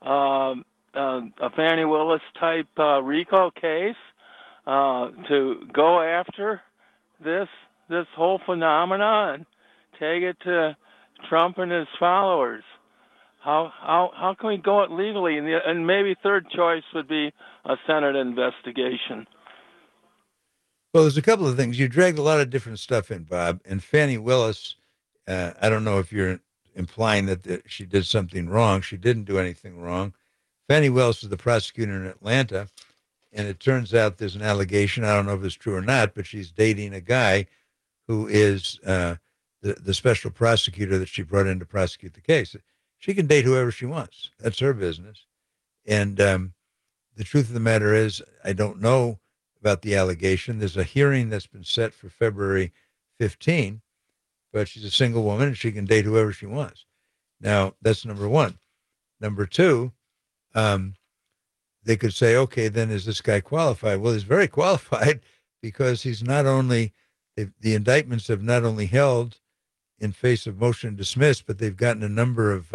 Fannie Willis type RICO case? To go after this whole phenomena and take it to Trump and his followers. How can we go it legally? And maybe third choice would be a Senate investigation. Well, there's a couple of things. You dragged a lot of different stuff in, Bob. And Fannie Willis, I don't know if you're implying that she did something wrong. She didn't do anything wrong. Fannie Willis is the prosecutor in Atlanta. And it turns out there's an allegation, I don't know if it's true or not, but she's dating a guy who is the special prosecutor that she brought in to prosecute the case. She can date whoever she wants. That's her business. And the truth of the matter is, I don't know about the allegation. There's a hearing that's been set for February 15, but she's a single woman and she can date whoever she wants. Now, that's number one. Number two, they could say, okay, then is this guy qualified? Well, he's very qualified because he's not only, the indictments have not only held in face of motion to dismiss, but they've gotten a number of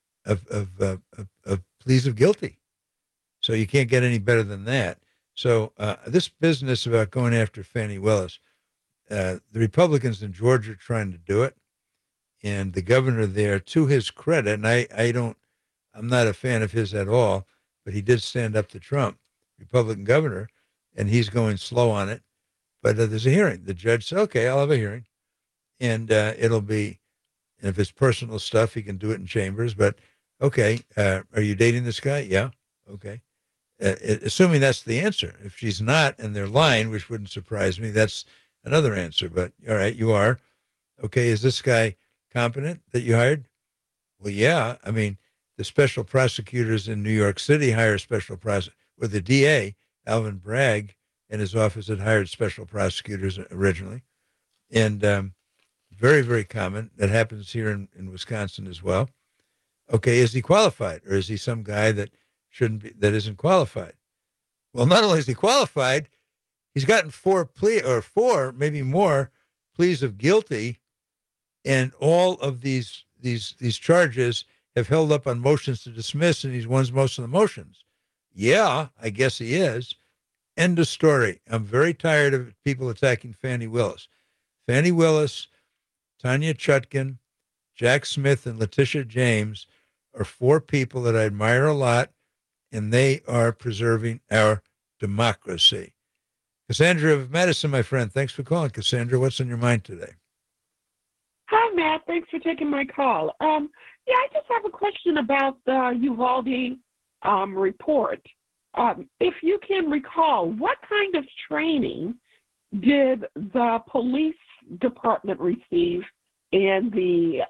pleas of guilty. So you can't get any better than that. So this business about going after Fannie Willis, the Republicans in Georgia are trying to do it. And the governor there, to his credit, and I'm not a fan of his at all, but he did stand up to Trump, Republican governor, and he's going slow on it. But there's a hearing. The judge said, okay, I'll have a hearing. And it'll be, and if it's personal stuff, he can do it in chambers. But, okay, are you dating this guy? Yeah. Okay. Assuming that's the answer. If she's not and they're lying, which wouldn't surprise me, that's another answer. But, all right, you are. Okay, is this guy competent that you hired? Well, yeah. I mean, the special prosecutors in New York City hire special prosecutors, or the DA, Alvin Bragg, and his office had hired special prosecutors originally. And very, very common. That happens here in Wisconsin as well. Okay, is he qualified, or is he some guy that isn't qualified? Well, not only is he qualified, he's gotten four, maybe more, pleas of guilty, and all of these charges have held up on motions to dismiss, and he's won most of the motions. Yeah, I guess he is. End of story. I'm very tired of people attacking Fani Willis. Fani Willis, Tanya Chutkan, Jack Smith, and Letitia James are four people that I admire a lot, and they are preserving our democracy. Cassandra of Madison, my friend, thanks for calling. Cassandra, what's on your mind today? Hi, Matt. Thanks for taking my call. I just have a question about the Uvalde report. If you can recall, what kind of training did the police department receive and the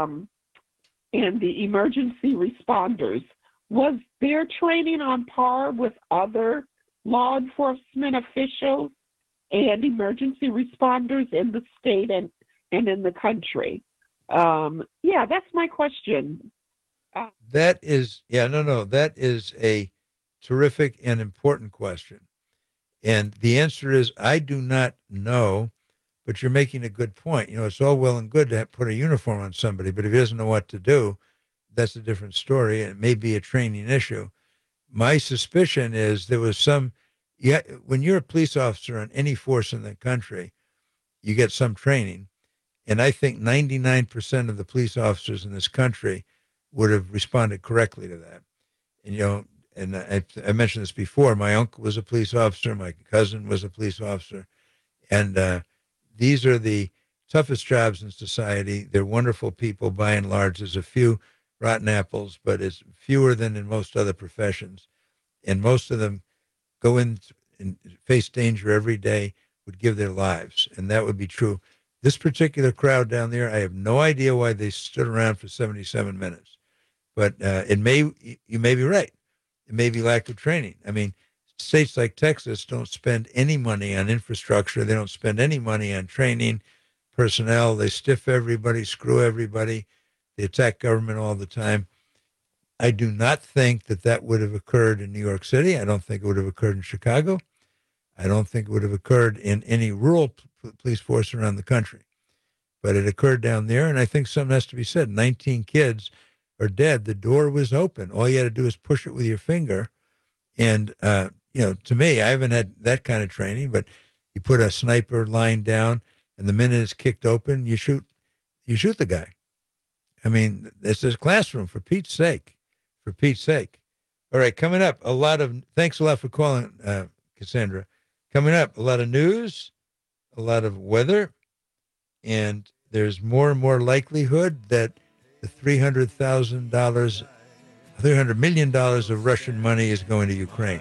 emergency responders? Was their training on par with other law enforcement officials and emergency responders in the state and in the country? That's my question. That is a terrific and important question. And the answer is, I do not know, but you're making a good point. It's all well and good to put a uniform on somebody, but if he doesn't know what to do, that's a different story. And it may be a training issue. My suspicion is there was when you're a police officer on any force in the country, you get some training. And I think 99% of the police officers in this country would have responded correctly to that. And, I mentioned this before, my uncle was a police officer, my cousin was a police officer. And these are the toughest jobs in society. They're wonderful people by and large. There's a few rotten apples, but it's fewer than in most other professions. And most of them go in and face danger every day, would give their lives. And that would be true. This particular crowd down there, I have no idea why they stood around for 77 minutes. But you may be right. It may be lack of training. I mean, states like Texas don't spend any money on infrastructure. They don't spend any money on training personnel. They stiff everybody, screw everybody. They attack government all the time. I do not think that would have occurred in New York City. I don't think it would have occurred in Chicago. I don't think it would have occurred in any rural police force around the country. But it occurred down there, and I think something has to be said. 19 kids are dead. The door was open. All you had to do is push it with your finger. And, to me, I haven't had that kind of training, but you put a sniper line down, and the minute it's kicked open, you shoot the guy. I mean, it's a classroom, for Pete's sake. For Pete's sake. All right, coming up, thanks a lot for calling, Cassandra. Coming up, a lot of news, a lot of weather, and there's more and more likelihood that the $300 million of Russian money is going to Ukraine.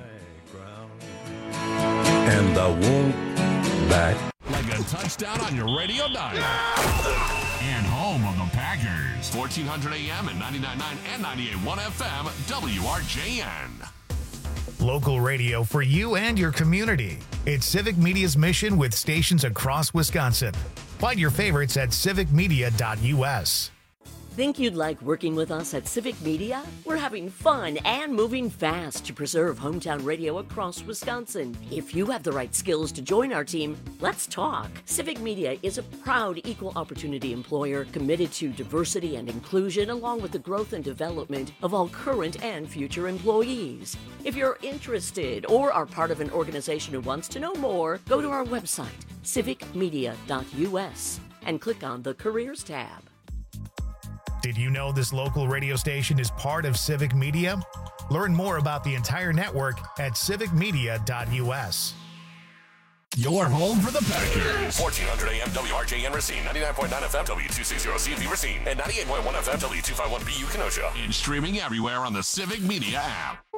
And I won't back. Like a touchdown on your radio dial. And home of the Packers. 1400 AM and 99.9 and 98.1 FM, WRJN. Local radio for you and your community. It's Civic Media's mission with stations across Wisconsin. Find your favorites at civicmedia.us. Think you'd like working with us at Civic Media? We're having fun and moving fast to preserve hometown radio across Wisconsin. If you have the right skills to join our team, let's talk. Civic Media is a proud equal opportunity employer committed to diversity and inclusion, along with the growth and development of all current and future employees. If you're interested or are part of an organization who wants to know more, go to our website, civicmedia.us, and click on the Careers tab. Did you know this local radio station is part of Civic Media? Learn more about the entire network at civicmedia.us. Your home for the Packers. 1400 AM WRJN Racine, 99.9 FM W260CV Racine, and 98.1 FM W251BU Kenosha. And streaming everywhere on the Civic Media app.